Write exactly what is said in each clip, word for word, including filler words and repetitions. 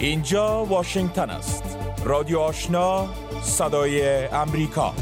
اینجا واشنگتن است. رادیو آشنا، صدای امریکا.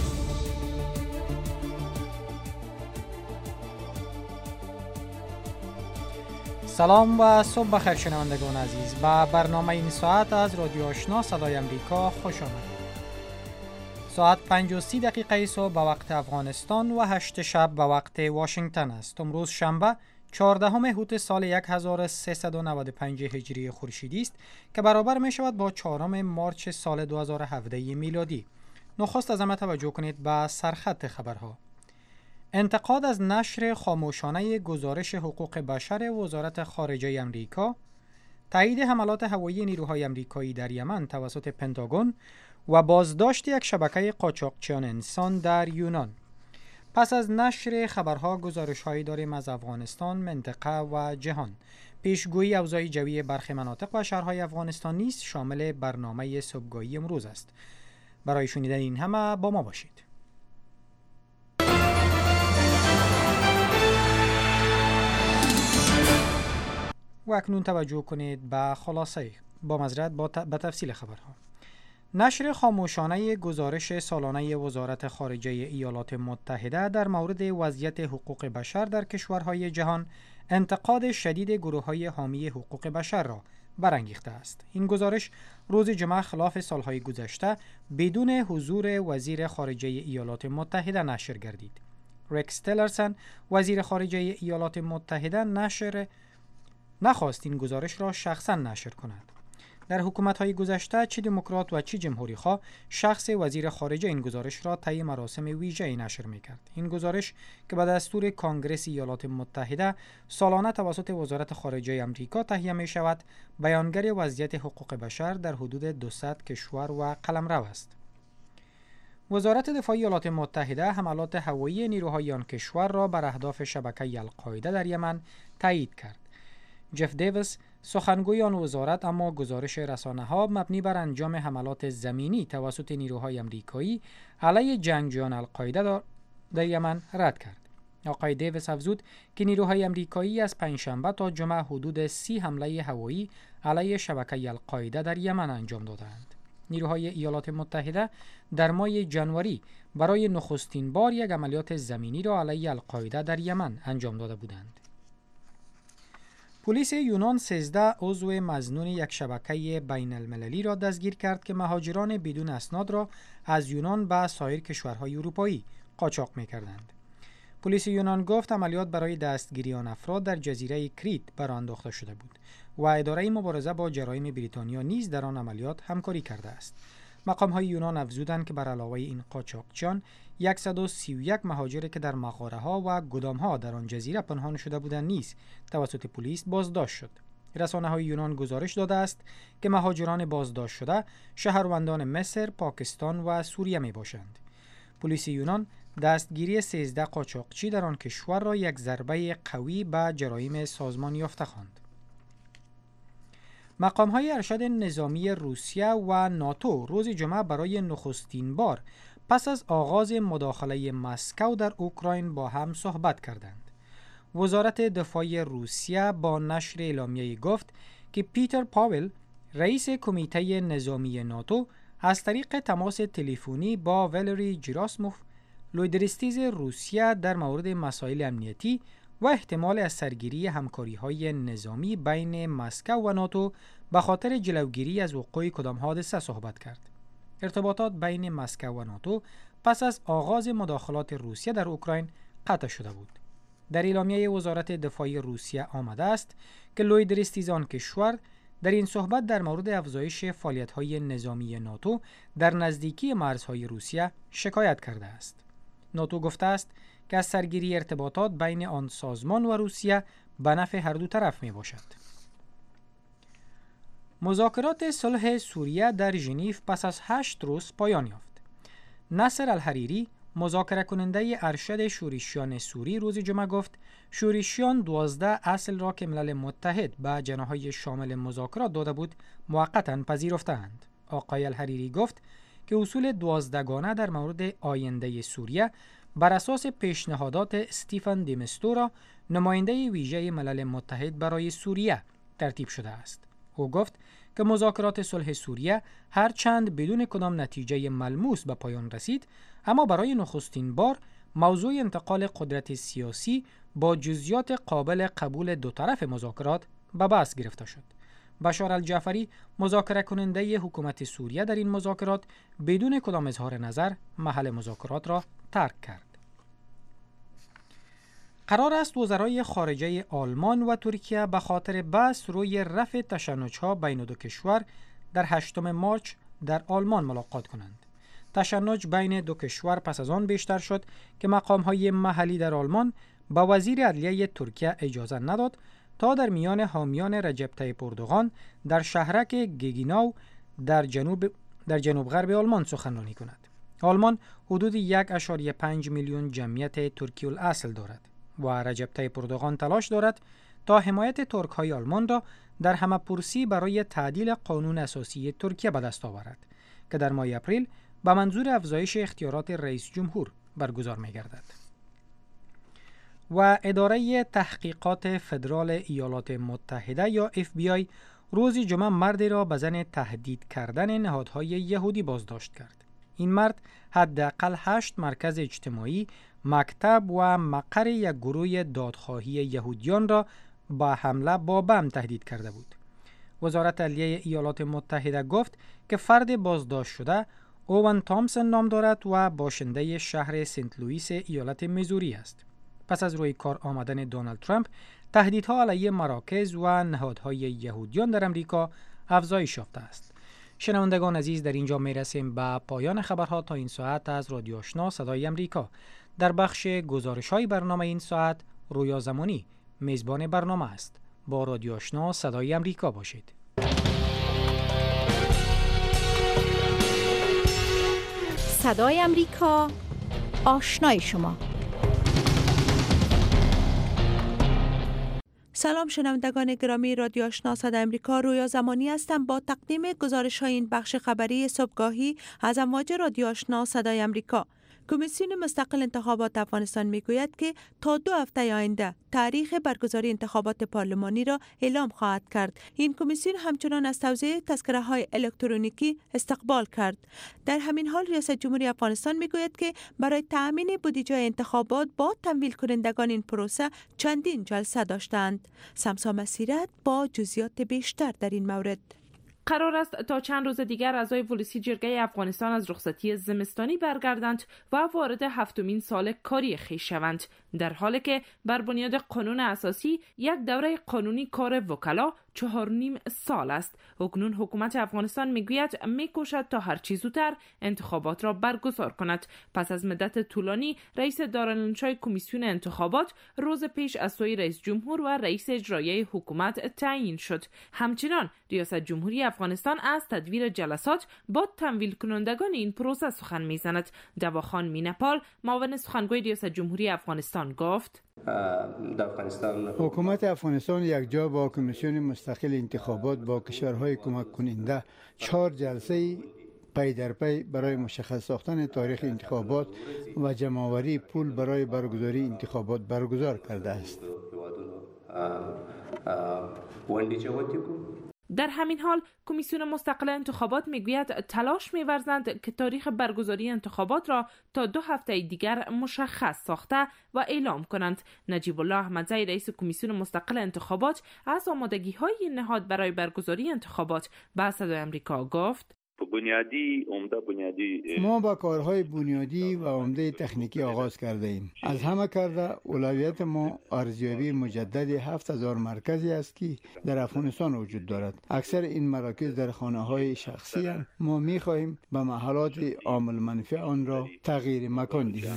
سلام و صبح بخیر شنوندگان عزیز. با برنامه این ساعت از رادیو آشنا صدای امریکا خوش آمدید. ساعت پنج و سی دقیقه صبح به وقت افغانستان و هشت شب به وقت واشنگتن است. امروز شنبه چهاردهم هوت سال هزار و سیصد و نود و پنج هجری خورشیدی است که برابر می شود با چهارم مارچ سال دو هزار و هفده میلادی. نخست از همه توجه کنید به سرخط خبرها. انتقاد از نشر خاموشانه گزارش حقوق بشر وزارت خارجه امریکا، تایید حملات هوایی نیروهای امریکایی در یمن توسط پنتاگون و بازداشت یک شبکه قاچاقچیان انسان در یونان. پس از نشر خبرها گزارش‌هایی داریم از افغانستان، منطقه و جهان. پیشگویی اوضاع جوی برخی مناطق و شهرهای افغانستان نیز شامل برنامه صبحگاهی امروز است. برای شنیدن این همه با ما باشید. و اکنون توجه کنید به خلاصه با مزرعت با به تفصیل خبرها. نشر خاموشانه گزارش سالانه وزارت خارجه ایالات متحده در مورد وضعیت حقوق بشر در کشورهای جهان انتقاد شدید گروه‌های حامی حقوق بشر را برانگیخته است. این گزارش روز جمعه خلاف سالهای گذشته بدون حضور وزیر خارجه ایالات متحده نشر گردید. رکس تیلرسن وزیر خارجه ایالات متحده نشر نخواست این گزارش را شخصا نشر کند. در حکومت‌های گذشته چه دموکرات و چه جمهوری‌خواه شخص وزیر خارجه این گزارش را طی مراسم ویژه‌ای نشر می‌کرد. این گزارش که به دستور کانگرس ایالات متحده سالانه توسط وزارت خارجه آمریکا تهیه می‌شود، بیانگر وضعیت حقوق بشر در حدود دویست کشور و قلمرو است. وزارت دفاع ایالات متحده حملات هوایی نیروهای آن کشور را بر اهداف شبکه القاعده در یمن تایید کرد. جف دیویس سخنگوی آن وزارت اما گزارش رسانه‌ها مبنی بر انجام حملات زمینی توسط نیروهای آمریکایی علیه جنگجویان القاعده در یمن رد کرد. آقای دیویس افزود که نیروهای آمریکایی از پنجشنبه تا جمعه حدود سی حمله هوایی علیه شبکه القاعده در یمن انجام دادند. نیروهای ایالات متحده در ماه ژانویه برای نخستین بار یک عملیات زمینی را علیه القاعده در یمن انجام داده بودند. پلیس یونان سیزده عضو مظنون یک شبکه بین المللی را دستگیر کرد که مهاجران بدون اسناد را از یونان به سایر کشورهای اروپایی قاچاق می‌کردند. پلیس یونان گفت عملیات برای دستگیری آن افراد در جزیره کریت برآ انداخته شده بود و اداره مبارزه با جرایم بریتانیا نیز در آن عملیات همکاری کرده است. مقام‌های یونان افزودند که بر علاوه این قاچاقچیان صد و سی و یک مهاجر که در مغاره‌ها و گدام‌ها در آن جزیره پنهان شده بودند نیز توسط پلیس بازداشت شد. رسانه‌های یونان گزارش داده است که مهاجران بازداشت شده شهروندان مصر، پاکستان و سوریه می‌باشند. پلیس یونان دستگیری سیزده قاچاقچی در آن کشور را یک ضربه قوی به جرایم سازمان یافته خواند. مقام‌های ارشد نظامی روسیه و ناتو روز جمعه برای نخستین بار پس از آغاز مداخله مسکو در اوکراین با هم صحبت کردند. وزارت دفاع روسیه با نشر اعلامیه‌ای گفت که پیتر پاول رئیس کمیته نظامی ناتو از طریق تماس تلفنی با والری جراسیموف لویدرستیز روسیه در مورد مسائل امنیتی و احتمال از سرگیری همکاری‌های نظامی بین مسکو و ناتو به خاطر جلوگیری از وقوع کدام حادثه صحبت کرد. ارتباطات بین مسکو و ناتو پس از آغاز مداخلات روسیه در اوکراین قطع شده بود. در اعلامیه وزارت دفاع روسیه آمده است که لویدرستیز آن کشور در این صحبت در مورد افزایش فعالیت‌های نظامی ناتو در نزدیکی مرزهای روسیه شکایت کرده است. ناتو گفته است که از سرگیری ارتباطات بین آن سازمان و روسیه به نفع هر دو طرف می باشد. مذاکرات صلح سوریه در ژنو پس از هشت روز پایان یافت. نصر الحریری مذاکره کننده ارشد شورشیان سوری روز جمعه گفت شورشیان دوازده اصل را که ملل متحد به جناحهای شامل مذاکرات داده بود موقتا پذیرفتند. آقای الحریری گفت که اصول دوازدگانه در مورد آینده سوریه بر اساس پیشنهادات استیفن دی مستورا نماینده ویژه ملل متحد برای سوریه ترتیب شده است. او گفت که مذاکرات صلح سوریه هرچند بدون کدام نتیجه ملموس به پایان رسید، اما برای نخستین بار موضوع انتقال قدرت سیاسی با جزئیات قابل قبول دو طرف مذاکرات به بحث گرفته شد. بشار الجعفری مذاکره کننده حکومت سوریه در این مذاکرات بدون کدام اظهار نظر محل مذاکرات را ترک کرد. قرار است وزرای خارجه آلمان و ترکیه به خاطر بحث روی رفع تشنج‌ها بین دو کشور در هشتم مارس در آلمان ملاقات کنند. تشنج بین دو کشور پس از آن بیشتر شد که مقام‌های محلی در آلمان با وزیر عدلیه ترکیه اجازه نداد تا در میان حامیان رجب طیب اردوغان در شهرک گگیناو در جنوب در جنوب غرب آلمان سخنرانی کند. آلمان حدود یک و پنج میلیون جمعیت ترکی الاصل دارد و رجب طیب اردوغان تلاش دارد تا حمایت ترک‌های آلمان را در همه‌پرسی برای تعدیل قانون اساسی ترکیه به دست آورد که در ماه اپریل به منظور افزایش اختیارات رئیس جمهور برگزار می‌گردد. و اداره تحقیقات فدرال ایالات متحده یا اف بی آی روز جمعه مردی را به زن تهدید کردن نهادهای یهودی بازداشت کرد. این مرد حداقل هشت مرکز اجتماعی، مکتب و مقر یک گروه دادخواهی یهودیان را با حمله با بم تهدید کرده بود. وزارت عدلیه ایالات متحده گفت که فرد بازداشت شده اوون تامسون نام دارد و باشنده شهر سنت لوئیس ایالت میزوری است. پس از روی کار آمدن دونالد ترامپ، تهدیدها علیه مراکز و نهادهای یهودیان در امریکا افزایش یافته است. شنوندگان عزیز، در اینجا میرسیم به پایان خبرها تا این ساعت از رادیو آشنا صدای امریکا. در بخش گزارش‌های برنامه این ساعت رویا زمانی میزبان برنامه است. با رادیو آشنا صدای امریکا باشید. صدای امریکا، آشنای شما. سلام شنوندگان گرامی رادیو آشنا صدای امریکا، رویا زمانی هستم با تقدیم گزارش های این بخش خبری صبحگاهی از امواج رادیو آشنا صدای امریکا. کمیسیون مستقل انتخابات افغانستان میگوید که تا دو هفته آینده تاریخ برگزاری انتخابات پارلمانی را اعلام خواهد کرد. این کمیسیون همچنان از توزیع تذکره های الکترونیکی استقبال کرد. در همین حال ریاست جمهوری افغانستان میگوید که برای تأمین بودجه انتخابات با تمویل کنندگان این پروسه چندین جلسه داشتند. سمسا مسیرت با جزئیات بیشتر در این مورد. قرار است تا چند روز دیگر اعضای پلیسی جرگه افغانستان از رخصتی زمستانی برگردند و وارد هفتمین سال کاری خویش شوند، در حالی که بر بنیاد قانون اساسی یک دوره قانونی کار وکلا چهار نیم سال است. اکنون حکومت افغانستان میگوید میکوشد تا هر چه زودتر انتخابات را برگزار کند. پس از مدت طولانی رئیس دارالانشای کمیسیون انتخابات روز پیش از سوی رئیس جمهور و رئیس اجرایی حکومت تعیین شد. همچنان ریاست جمهوری افغانستان از تدویر جلسات با تمویل کنندگان این پروسه سخن میزند. دواخان مینپال معاون سخنگوی ریاست جمهوری افغانستان گفت حکومت افغانستان یک جا با کمیسیون مستقل انتخابات با کشورهای کمک کننده چهار جلسه پی در پی برای مشخص ساختن تاریخ انتخابات و جمع‌آوری پول برای برگزاری انتخابات برگزار کرده است. در همین حال کمیسیون مستقل انتخابات میگوید تلاش می‌ورزند که تاریخ برگزاری انتخابات را تا دو هفته دیگر مشخص ساخته و اعلام کنند. نجیب الله احمدزی رئیس کمیسیون مستقل انتخابات از آمادگی‌های نهاد برای برگزاری انتخابات به صدای آمریکا گفت: بنیادی عمده بنیادی ما با کارهای بنیادی و عمده تکنیکی آغاز کرده ایم. از همه کرده اولویت ما ارزیابی مجدد هفت هزار مرکزی است که در افغانستان وجود دارد. اکثر این مراکز در خانه‌های شخصی هستند. ما می‌خواهیم به محلات عامل منفی آن را تغییر مکان دهیم.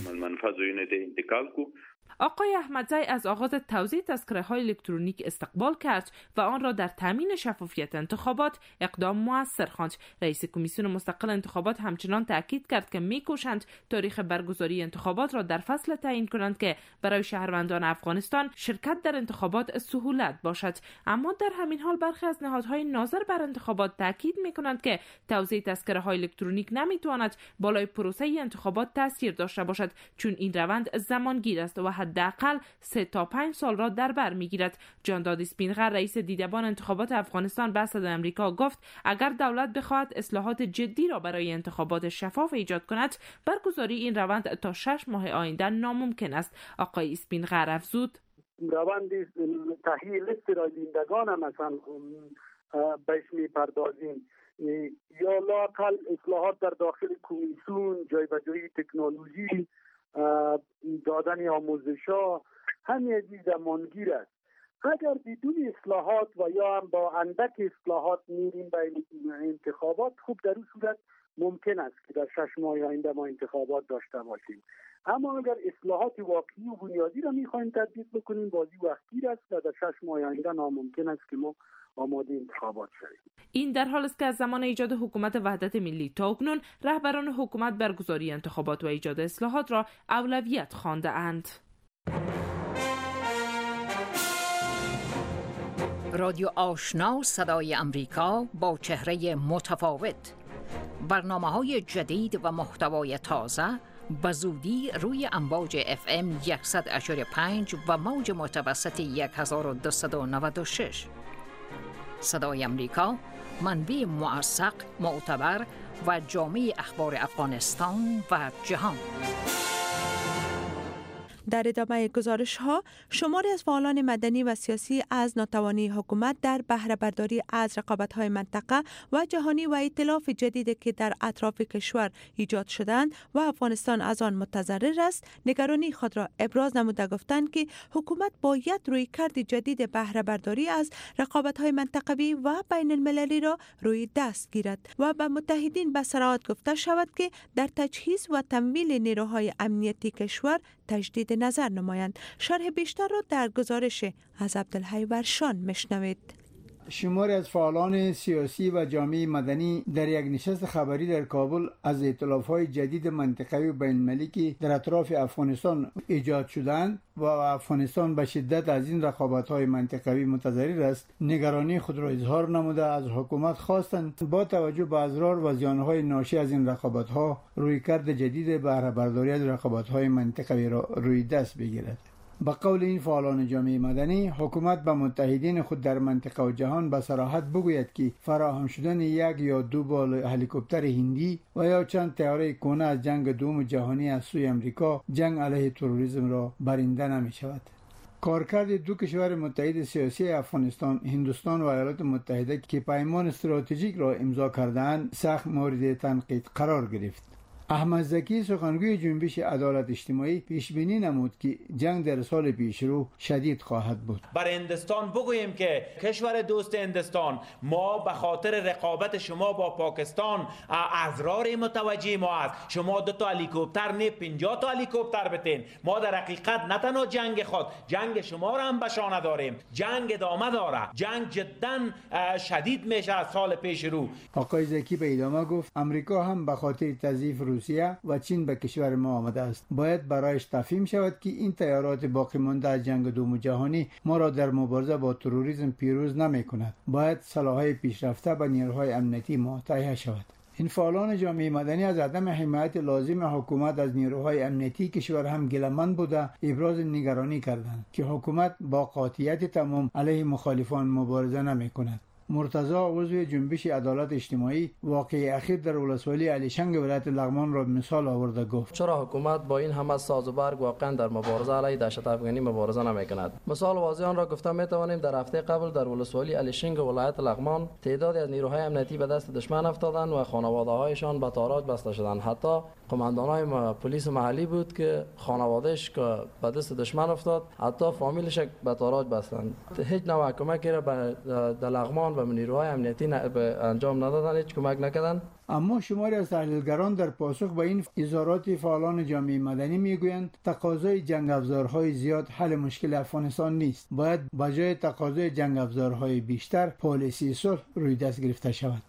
آقای احمدزی از آغاز توزیع تذکره‌های الکترونیک استقبال کرد و آن را در تامین شفافیت انتخابات اقدام مؤثر خواند. رئیس کمیسیون مستقل انتخابات همچنان تاکید کرد که می‌کوشند تاریخ برگزاری انتخابات را در فصل تعیین کنند که برای شهروندان افغانستان شرکت در انتخابات سهولت باشد. اما در همین حال برخی از نهادهای ناظر بر انتخابات تاکید می‌کنند که توزیع تذکره‌های الکترونیک نمی‌تواند بالای پروسه انتخابات تاثیر داشته باشد، چون این روند زمانگیر است و حداقل سه تا پنج سال را در بر میگیرد. جانداد اسپینغر رئیس دیدبان انتخابات افغانستان به صدای آمریکا گفت اگر دولت بخواهد اصلاحات جدی را برای انتخابات شفاف ایجاد کند، برگزاری این روند تا شش ماه آینده ناممکن است. آقای اسپینغر افزود روند تهیه لیست رایدندگان هم مثلا بهش میپردازیم، یا لااقل اصلاحات در داخل کمیسیون، جایبجایی تکنولوژی، دادن آموزش‌ها، همین از زمانگیر است. اگر بدون اصلاحات و یا هم با اندک اصلاحات میریم به انتخابات، خوب در اون صورت ممکن است که در شش ماه آینده ما انتخابات داشته باشیم. اما اگر اصلاحات واقعی و بنیادی را میخوایم تطبیق بکنیم، بازی وقتگیر است و در شش ماه آینده ناممکن است که ما آماده انتخابات شویم. این در حال است که از زمان ایجاد حکومت وحدت ملی تا اکنون رهبران حکومت برگزاری انتخابات و ایجاد اصلاحات را اولویت خوانده اند. رادیو آشنا صدای امریکا با چهره متفاوت، برنامه‌های جدید و محتوای تازه به زودی روی امواج اف ام صد و پنج و موج متوسط هزار و دویست و نود و شش. صدای امریکا، منبع موثق، معتبر و جامع اخبار افغانستان و جهان. در ادامه گزارش ها، شماری از فعالان مدنی و سیاسی از ناتوانی حکومت در بهره برداری از رقابت های منطقه و جهانی و ائتلاف جدیدی که در اطراف کشور ایجاد شدند و افغانستان از آن متضرر است، نگرانی خود را ابراز نموده گفتند که حکومت باید رویکرد جدید بهره برداری از رقابت های منطقوی و بین المللی را روی دست گیرد و به متحدین به صراحت گفته شود که در تجهیز و تمویل نیروهای امنیتی کشور تجدید نظر نمایند. شرح بیشتر را در گزارش از عبدالحی ورشان میشنوید. شماری از فعالان سیاسی و جامعه مدنی در یک نشست خبری در کابل از ائتلاف‌های جدید منطقه‌ای و بین‌المللی که در اطراف افغانستان ایجاد شدند و افغانستان به شدت از این رقابت‌های منطقه‌ای متضرر است، نگرانی خود را اظهار نموده از حکومت خواستند با توجه به اضرار و زیان‌های ناشی از این رقابت‌ها رویکرد جدید بهره برداری از رقابت‌های منطقه‌ای را روی دست بگیرد. با قول این فعالان جامعه مدنی، حکومت به متحدین خود در منطقه و جهان به صراحت بگوید که فراهم شدن یک یا دو بال هلیکوپتر هندی و یا چند طیاره کهنه از جنگ دوم جهانی از سوی امریکا جنگ علیه تروریسم را برنده نمی شود. کارکرد دو کشور متحد سیاسی افغانستان، هندوستان و ایالات متحده که پیمان استراتژیک را امضا کردند، سخت مورد تنقید قرار گرفت. احمد زکی، سخنگوی جنبش عدالت اجتماعی، پیش بینی نمود که جنگ در سال پیشرو شدید خواهد بود. بر هندوستان بگوییم که کشور دوست هندوستان، ما به خاطر رقابت شما با پاکستان اضرار متوجه ما است. شما دو تا هلیکوپتر نه پنجاه تا هلیکوپتر بتین. ما در حقیقت نه تنها جنگ خود، جنگ شما را هم به شانه داریم. جنگ ادامه داره. جنگ جدا شدید میشه از سال پیشرو. آقای زکی به ادامه گفت امریکا هم به خاطر تضعیف روسیه و چین به کشور ما آمده است. باید برایش تفهیم شود که این تیارات باقی مانده از جنگ دوم جهانی ما را در مبارزه با تروریسم پیروز نمی کند. باید سلاح‌های پیشرفته به نیروهای امنیتی ما تهیه شود. این فعالان جامعه مدنی از عدم حمایت لازم حکومت از نیروهای امنیتی کشور هم گله‌مند بوده ابراز نگرانی کردند که حکومت با قاطعیت تمام علیه مخالفان مبارزه نمی کند. مرتضی، عضو جنبش عدالت اجتماعی، واقعه اخیر در ولسوالی علیشنگ ولایت لغمان را مثال آورده گفت چرا حکومت با این همه ساز و برگ واقعا در مبارزه علیه دهشت افغانی مبارزه نمیکند؟ مثال واضح آن را گفته میتوانیم در هفته قبل در ولسوالی علیشنگ ولایت لغمان تعدادی از نیروهای امنیتی به دست دشمن افتادند و خانواده‌هایشان به تاراج بسته شدند. حتی قماندانای پلیس محلی بود که خانواده‌اش که به دست دشمن افتاد، حتی فامیلش به تاراج بستند. هیچ نوع کمکی را به لغمان و نیروهای امنیتی انجام ندادند، هیچ کمک نکردند. اما شماری از تحلیلگران در پاسخ به این اظهارات فعالان جامعه مدنی میگویند تقاضای جنگ افزارهای زیاد حل مشکل افغانستان نیست. باید بجای تقاضای جنگ افزارهای بیشتر پالیسی صلح روی دست گرفته شود.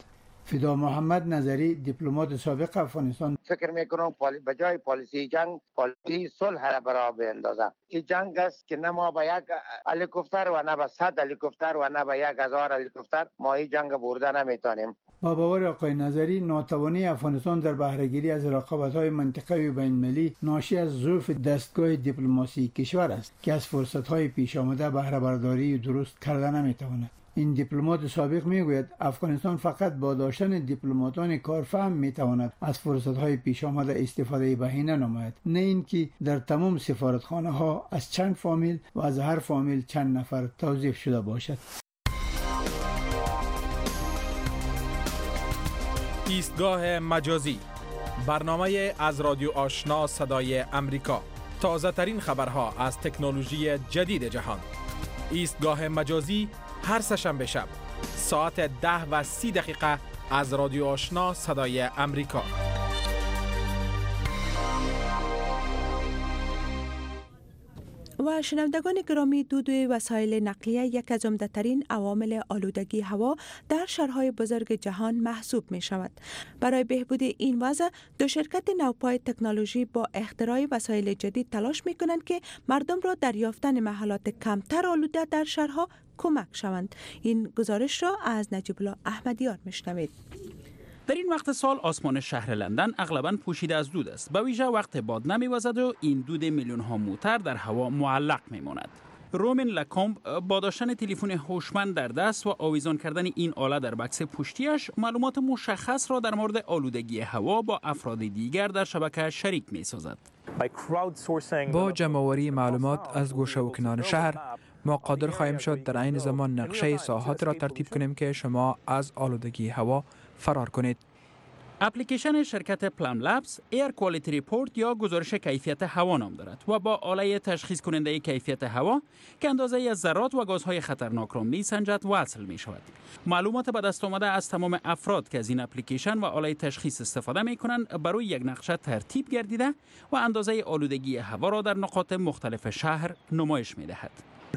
فدا محمد نظری دیپلمات سابق افغانستان: فکر میکنم پالی بجای پالیسی جنگ پالیسی صلح را برای بیندازن. این جنگ است که نه ما به یک هلیکوپتر و نه به صد هلیکوپتر و نه به یک هزار هلیکوپتر ما این جنگ برده نمیتونیم. با باور آقای نظری، ناتوانی افغانستان در بهره‌گیری از رقابت‌های منطقه‌ای و بین‌المللی ناشی از ضعف دستگاه دیپلماسی کشور است که از فرصت‌های پیش آمده بهره برداری درست کرده نمی‌تواند. این دیپلمات سابق میگوید افغانستان فقط با داشتن دیپلماتان کارفهم میتواند از فرصت‌های پیش آمده استفاده بهینه نماید، نه اینکه در تمام سفارتخانه‌ها از چند فامیل و از هر فامیل چند نفر توظیف شده باشد. ایستگاه مجازی، برنامه از رادیو آشنا صدای امریکا. تازه ترین خبرها از تکنولوژی جدید جهان. ایستگاه مجازی هر سه‌شنبه شب ساعت ده و سی دقیقه از رادیو آشنا صدای امریکا. و شنوندگان گرامی، دود وسایل نقلیه یک از عمده‌ترین عوامل آلودگی هوا در شهرهای بزرگ جهان محسوب می شود. برای بهبود این وضع، دو شرکت نوپای تکنولوژی با اختراع وسایل جدید تلاش می کنند که مردم را در یافتن محلات کمتر آلوده در شهرها کمک شوند. این گزارش را از نجیب الله احمدیار میشنوید. در این وقت سال آسمان شهر لندن اغلباً پوشیده از دود است. به ویژه وقت باد نمی‌وزد و این دود میلیون ها موتر در هوا معلق می‌ماند. رومن لکومب با داشتن تلفن هوشمند در دست و آویزان کردن این آله در بکس پشتیش معلومات مشخص را در مورد آلودگی هوا با افراد دیگر در شبکه شریک می‌سازد. با جمع‌آوری معلومات از گوشه و کنار شهر، ما قادر خواهیم شد در عین زمان نقشه ساحات را ترتیب کنیم که شما از آلودگی هوا فرار کنید. اپلیکیشن شرکت پلم لبز ایر کوالیتی ریپورت یا گزارش کیفیت هوا نام دارد و با آله تشخیص کننده کیفیت هوا که اندازه از ذرات و گازهای خطرناک را می‌سنجد وصل می شود. معلومات به دست آمده از تمام افراد که از این اپلیکیشن و آله تشخیص استفاده می کنند برای یک نقشه ترتیب گردیده و اندازه آلودگی هوا را در نقاط مختلف شهر نمایش می دهد.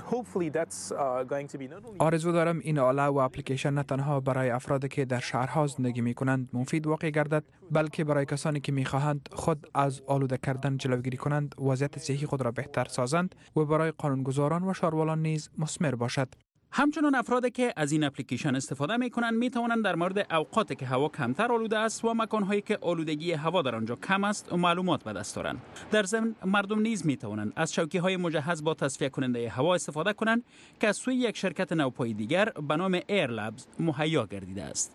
آرزو دارم این آله و اپلیکیشن نه تنها برای افرادی که در شهرها زندگی می کنند مفید واقع گردد، بلکه برای کسانی که می خواهند خود از آلوده کردن جلوگیری کنند وضعیت صحی خود را بهتر سازند و برای قانونگذاران و شهروالان نیز مثمر باشد. همچنان افرادی که از این اپلیکیشن استفاده می کنند می توانند در مورد اوقاتی که هوا کمتر آلوده است و مکانهایی که آلودگی هوا در آنجا کم است معلومات به دست دارند. در ضمن مردم نیز می توانند از چوکی های مجهز با تصفیه کننده هوا استفاده کنند که از سوی یک شرکت نوپایی دیگر به نام ایر لبز مهیا گردیده است.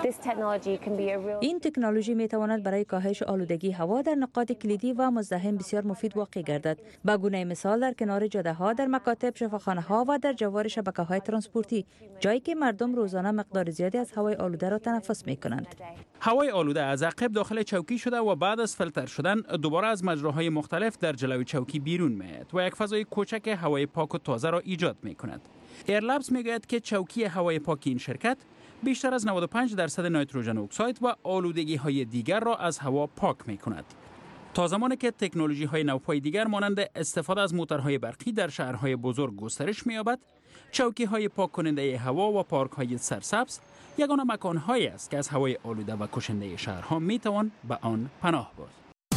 این تکنولوژی می تواند برای کاهش آلودگی هوا در نقاط کلیدی و مزدحم بسیار مفید واقع گردد. به گونه مثال در کنار جاده ها، در مکاتب، شفاخانه ها و در جوار شبکه های ترانسپورتی، جایی که مردم روزانه مقدار زیادی از هوای آلوده را تنفس می کنند. هوای آلوده از عقب داخل چوکی شده و بعد از فیلتر شدن دوباره از مجراهای مختلف در جلوی چوکی بیرون میآید و یک فضای کوچک هوای پاک و تازه را ایجاد می کند. ایر لبز میگوید که چوکی هوای پاک این شرکت بیشتر از نود و پنج درصد نیتروژن اکساید و آلودگی های دیگر را از هوا پاک می کند. تا زمانی که تکنولوژی های نوپای دیگر مانند استفاده از موتورهای برقی در شهرهای بزرگ گسترش می یابد، چوکی های پاک کننده هوا و پارک های سرسبز یگانه مکان هایی است که از هوای آلوده و کشنده شهرها می توان به آن پناه برد.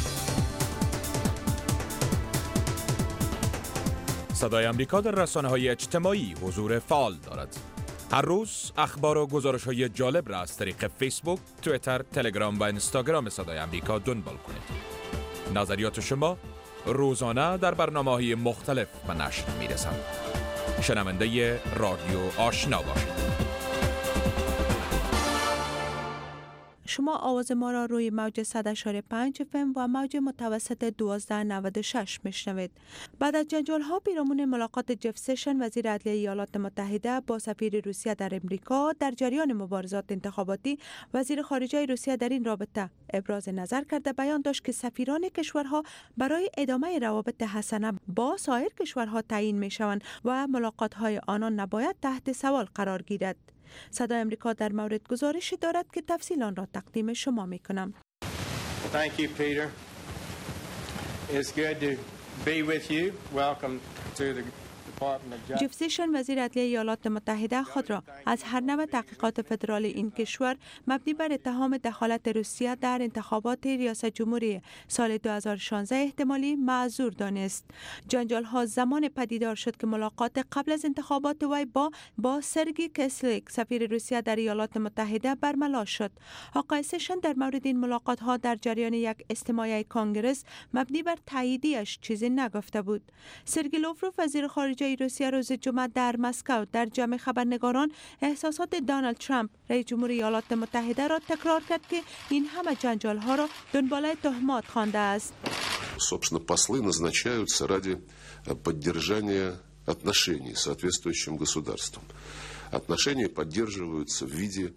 صدای امریکا در رسانه‌های اجتماعی حضور فعال دارد. هر روز اخبار و گزارش‌های جالب را از طریق فیسبوک، توییتر، تلگرام و اینستاگرام صدای امریکا دنبال کنید. نظریات شما روزانه در برنامه‌های مختلف به نشر می‌رسند. شنونده رادیو آشنا باشید. شما آواز ما را روی موج صد و شش و پنج اف ام و موج متوسط دوازده نود و شش میشنوید. بعد از جنجال ها پیرامون ملاقات جف سشن وزیر عدلیه ایالات متحده با سفیر روسیه در امریکا در جریان مبارزات انتخاباتی، وزیر خارجه روسیه در این رابطه ابراز نظر کرده بیان داشت که سفیران کشورها برای ادامه روابط حسنه با سایر کشورها تعیین می شوند و ملاقات های آنان نباید تحت سوال قرار گیرد. صدای امریکا در مورد گزارشی دارد که تفصیل آن را تقدیم شما می کنم. Thank you, Peter. It's good to be with you. Welcome to the جف سیشن وزیر عدلیه ایالات متحده خود را از هر نوع تحقیقات فدرال این کشور مبنی بر اتهام دخالت روسیه در انتخابات ریاست جمهوری سال دو هزار و شانزده احتمالی معذور دانست. جنجال ها زمان پدیدار شد که ملاقات قبل از انتخابات وی با با سرگی کسلیک سفیر روسیه در ایالات متحده برملا شد. آقای سیشن در مورد این ملاقات ها در جریان یک اجتماع کنگره مبنی بر تاییدیش چیزی نگفته بود. سرگی لاوروف وزیر خارجه روسیه روز جمعه در مسکو در جمع خبرنگاران احساسات دونالد ترامپ رئیس جمهور ایالات متحده را تکرار کرد که این همه جنجال ها را دنباله تهمات خوانده است. Собственно, послы назначаются ради поддержания отношений с соответствующим государством. Отношения поддерживаются в виде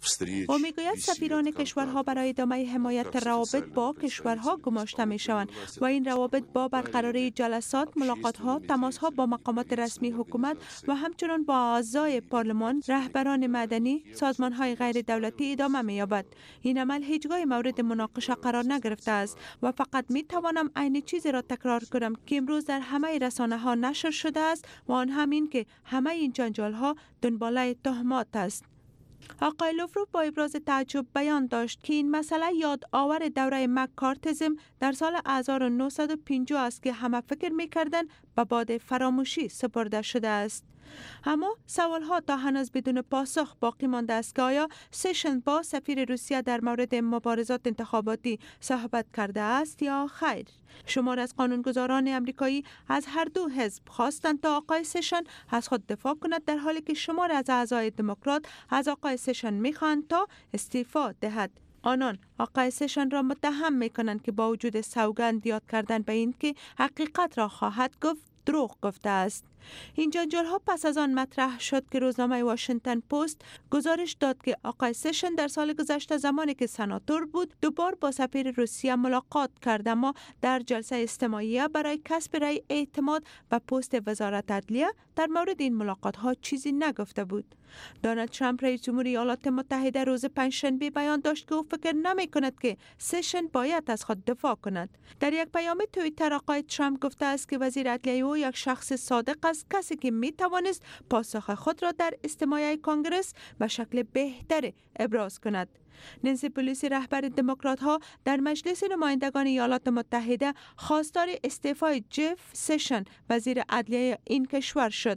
او میگوید سفیران کشورها برای ادامه حمایت روابط با کشورها گماشته می شوند و این روابط با برقراری جلسات، ملاقات ها، تماس ها با مقامات رسمی حکومت و همچنین با اعضای پارلمان، رهبران مدنی، سازمان های غیر دولتی ادامه می یابد. این عمل هیچگاه مورد مناقشه قرار نگرفته است و فقط می توانم عین چیزی را تکرار کنم که امروز در همه رسانه ها نشر شده است و آن همین که همه این جنجال ها دنباله تهمات است. آقای لاوروف با ابراز تعجب بیان داشت که این مسئله یادآور دوره مکارتیزم در سال هزار و نهصد و پنجاه است که همه فکر می‌کردند به باد فراموشی سپرده شده است. اما سوالها تا هنوز بدون پاسخ باقی مانده است که آیا سیشن با سفیر روسیه در مورد مبارزات انتخاباتی صحبت کرده است یا خیر. شمار از قانونگذاران امریکایی از هر دو حزب خواستند تا آقای سیشن از خود دفاع کند، در حالی که شمار از اعضای دموکرات از آقای سیشن می‌خواهند تا استعفا دهد. آنان آقای سیشن را متهم می‌کنند که با وجود سوگند یاد کردن به این که حقیقت را خواهد گفت دروغ گفته است. این جنجال ها پس از آن مطرح شد که روزنامه واشنگتن پست گزارش داد که آقای سیشن در سال گذشته زمانی که سناتور بود دوبار با سفیر روسیه ملاقات کرد، اما در جلسه اجتماعی برای کسب رأی اعتماد به پست وزارت عدلیه در مورد این ملاقات ها چیزی نگفته بود. دونالد ترامپ رئیس جمهور ایالات متحده روز پنجشنبه بیان داشت که او فکر نمی کند که سیشن باید از خود دفاع کند. در یک پیام توییتر آقای ترامپ گفته است که وزیر عدلیه او یک شخص صادق است، کسی که می توانست پاسخ خود را در اجتماع کنگره به شکل بهتر ابراز کند. نانسی پلوسی رهبر دموکرات ها در مجلس نمایندگان ایالات متحده خواستار استعفای جف سیشن وزیر عدلیه این کشور شد.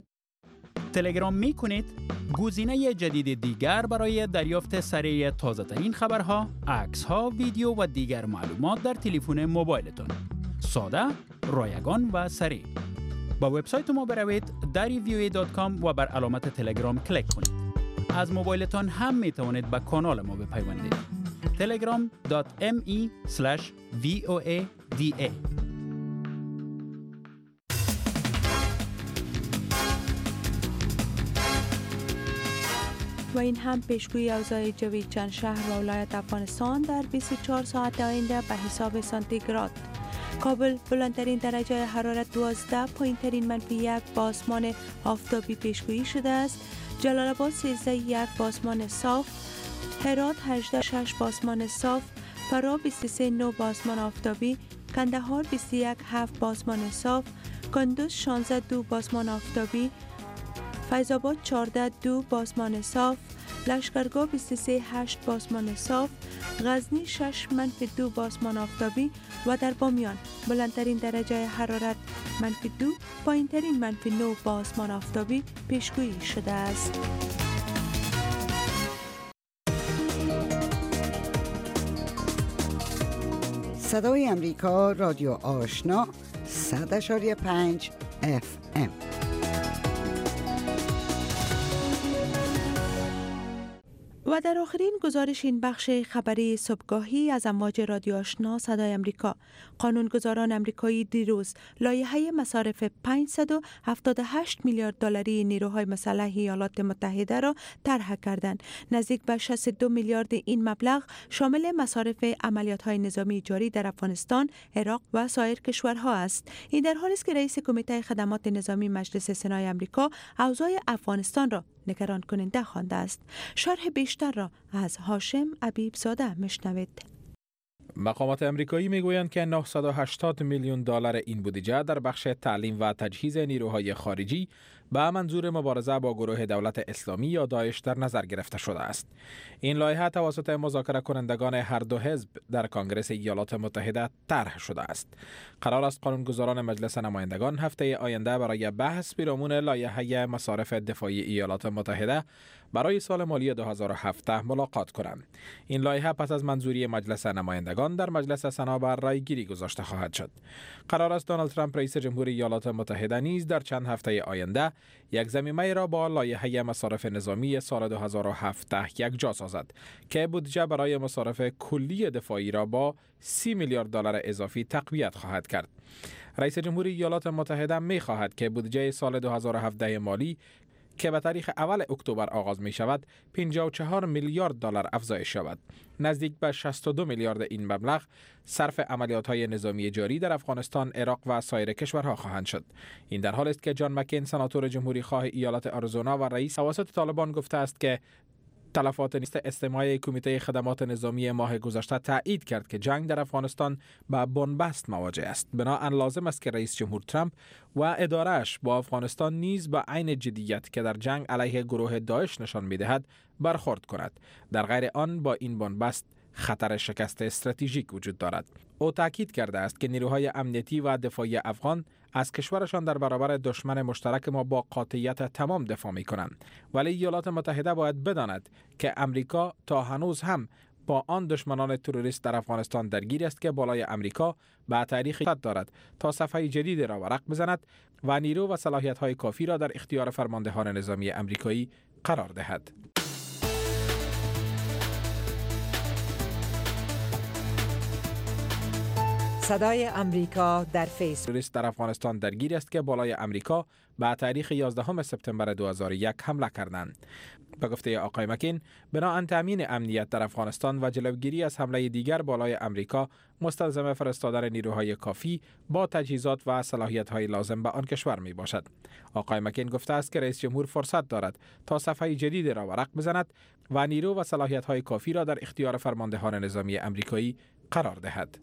تلگرام می کنید؟ گزینه جدید دیگر برای دریافت سریع تازه ترین خبرها، عکس ها، ویدیو و دیگر معلومات در تلفن موبایلتان. ساده، رایگان و سریع. با وبسایت ما بروید دری وی او ای دات کام و بر علامت تلگرام کلیک کنید. از موبایلتان هم می توانید به کانال ما بپیوندید. تلگرام دات ام ای اسلش وی او ای دی ای. و این هم پیشگویی اوضاع جوی چند شهر و ولایت افغانستان در بیست و چهار ساعت آینده به حساب سانتیگراد. کابل بلندترین درجه حرارت دوازده، پایینترین منفی یک با آسمان آفتابی پیشگویی شده است. جلال آباد سیزده یک با آسمان صاف، هرات هجده شش با آسمان صاف، فرا بیست و سه نه با آسمان آفتابی، کندهار بیست و یک هفت با آسمان صاف، کندوز شانزده دو با آسمان آفتابی، فیض آباد چهارده دو با آسمان صاف، لشکرگاه بیست و سه هشت با آسمان صاف، غزنی شش منفی دو با آسمان آفتابی و در بامیان بلندترین درجه حرارت منفی دو، پایینترین منفی نه با آسمان آفتابی پیشگویی شده است. صدای امریکا رادیو آشنا صد اشاری پنج اف ام. و در آخرین گزارش این بخش خبری صبحگاهی از امواج رادیو آشنا صدای امریکا، قانونگذاران امریکایی دیروز لایحه مصارف پانصد و هفتاد و هشت میلیارد دلاری نیروهای مسلح ایالات متحده را طرح کردند. نزدیک به شصت و دو میلیارد این مبلغ شامل مصارف عملیات‌های نظامی جاری در افغانستان، عراق و سایر کشورها است. این در حالی است که رئیس کمیته خدمات نظامی مجلس سنای امریکا اوضاع افغانستان را نگران کننده خوانده است. شرح بیشتر را از هاشم عبیب زاده میشنوید. مقامات امریکایی میگویند که نهصد و هشتاد میلیون دلار این بودجه در بخش تعلیم و تجهیز نیروهای خارجی به منظور مبارزه با گروه دولت اسلامی یا داعش در نظر گرفته شده است. این لایحه توسط مذاکره کنندگان هر دو حزب در کنگره ایالات متحده طرح شده است. قرار است قانونگذاران مجلس نمایندگان هفته آینده برای بحث پیرامون لایحه مصارف دفاعی ایالات متحده برای سال مالی دو هزار و هفده ملاقات کنند. این لایحه پس از منظوری مجلس نمایندگان در مجلس سنا بر رایگیری گذاشته خواهد شد. قرار است دونالد ترامپ رئیس جمهوری ایالات متحده نیز در چند هفته آینده یک ضمیمه را با لایحه مصارف نظامی سال دو هزار و هفده یک جا سازد که بودجه برای مصارف کلی دفاعی را با سی میلیارد دلار اضافی تقویت خواهد کرد. رئیس جمهوری ایالات متحده می خواهد که بودجه سال دو هزار و هفده مالی که به تاریخ اول اکتبر آغاز می شود پنجاه و چهار میلیارد دلار افزایش شود. نزدیک به شصت و دو میلیارد این مبلغ صرف عملیات های نظامی جاری در افغانستان، عراق و سایر کشورها خواهند شد. این در حالی است که جان مکین، سناتور جمهوری خواه ایالات آریزونا و رئیس توسط طالبان گفته است که تلفات نیست استماع کمیته خدمات نظامی ماه گذشته تایید کرد که جنگ در افغانستان با بنبست مواجه است. بنابراین لازم است که رئیس جمهور ترامپ و ادارهش با افغانستان نیز با عین جدیت که در جنگ علیه گروه داعش نشان می‌دهد برخورد کند. در غیر آن با این بنبست خطر شکست استراتژیک وجود دارد. او تاکید کرده است که نیروهای امنیتی و دفاعی افغان از کشورشان در برابر دشمن مشترک ما با قاطعیت تمام دفاع می کنند. ولی ایالات متحده باید بداند که امریکا تا هنوز هم با آن دشمنان تروریست در افغانستان درگیر است که بالای امریکا به تاریخ دارد تا صفحه جدید را ورق بزند و نیرو و صلاحیت‌های کافی را در اختیار فرماندهان نظامی امریکایی قرار دهد. صدای امریکا در فیسبوک. تروریست در افغانستان درگیر است که بالای امریکا به تاریخ یازدهم سپتامبر دو هزار و یک حمله کردند. به گفته آقای مکین، بناهن تامین امنیت در افغانستان و جلوگیری از حمله دیگر بالای امریکا مستلزم فرستادن نیروهای کافی با تجهیزات و صلاحیت‌های لازم به آن کشور می باشد. آقای مکین گفته است که رئیس جمهور فرصت دارد تا صفحه جدید را ورق بزند و نیرو و صلاحیت‌های کافی را در اختیار فرماندهان نظامی امریکایی قرار دهد.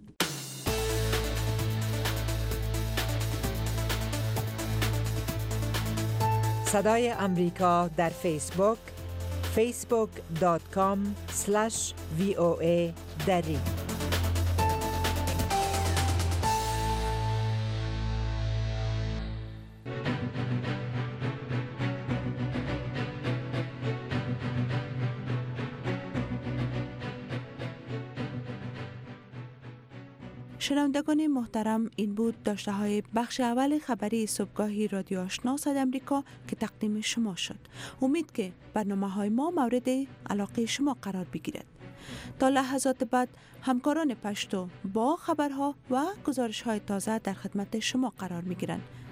صدای امریکا در فیسبوک فیسبوک دات کام اسلش وی او ای دری. شنوندگان محترم، این بود داشته های بخش اول خبری صبحگاهی رادیو آشنا صدای امریکا که تقدیم شما شد. امید که برنامه های ما مورد علاقه شما قرار بگیرد. تا لحظات بعد همکاران پشتو با خبرها و گزارش های تازه در خدمت شما قرار می گیرند.